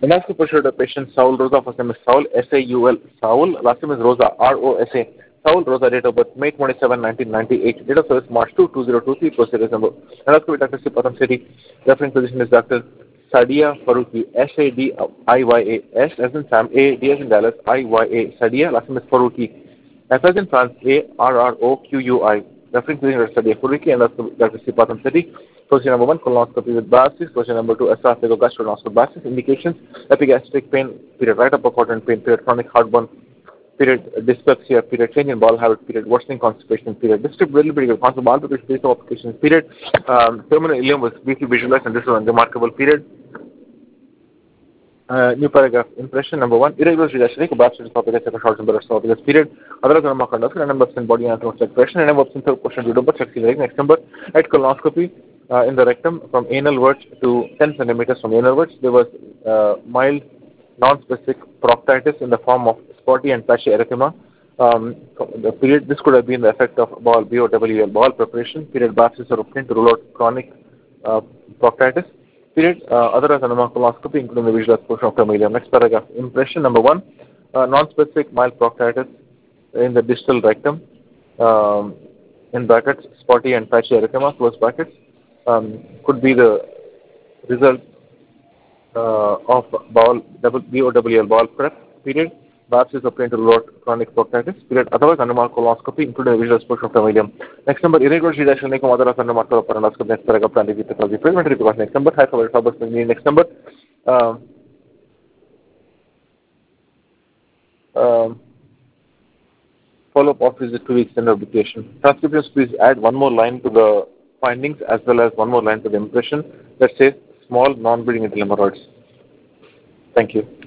Endoscopy showed a patient Saul Rosa, first name is Saul, S-A-U-L, Saul, last name is Rosa, R-O-S-A. Saul Rosa, date of birth, May 27, 1998, date of service, March 2, 2023, procedure number. Endoscopy Dr. Sipatam City, referring physician is Dr. Sadia Faruqi, S-A-D-I-Y-A, S as in Sam, A-D as in Dallas, I-Y-A, Sadia, last name is Faruqi. F as in France, A-R-R-O-Q-U-I, referring physician is Sadia Faruqi, and Dr. Sipatam City. Procedure number 1, colonoscopy with biopsies. Procedure number 2, esophagogastronoscopy biopsies. Indications, epigastric pain, period right upper quadrant pain, period chronic heartburn, period dyspepsia, period change in bowel habit, period worsening constipation, period distributability, constant bowel preparation, of applications, period terminal ileum was briefly visualized, and this is a remarkable period. New paragraph. Impression number 1. Irregular digestion. Biopsy esophagus, short number of esophagus. Period. Otherwise, normal conduction. And number of body anatomy check question. And number of third question to double check. Next number. At colonoscopy in the rectum from anal verge to 10 centimeters from anal verge, there was mild non-specific proctitis in the form of spotty and patchy erythema. The period. This could have been the effect of bowel BOWL bowel preparation. Period. Biopsies are obtained to rule out chronic proctitis. Period. Other as colonoscopy, including the visual portion of familium. Next paragraph. Impression number 1. Non-specific mild proctitis in the distal rectum. In brackets, spotty and patchy erythema, close brackets. Could be the result of bowel BOWL bowel prep. Period. Biopsies obtained to rule out chronic proctitis. Period. Otherwise, colonoscopy, including the visual portion of familium. Next number. Irregular digestion. Other as endoscopy. Next paragraph. Planetary pathology. Preliminary precaution. Next number. High coverage. Next number. Follow-up of visit 2 weeks under publication. Transcriptions, please add one more line to the findings as well as one more line to the impression that says small non-bleeding internal hemorrhoids. Thank you.